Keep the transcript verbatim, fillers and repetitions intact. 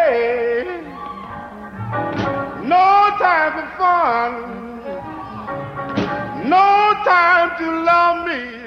play, no time for fun, no time to love me.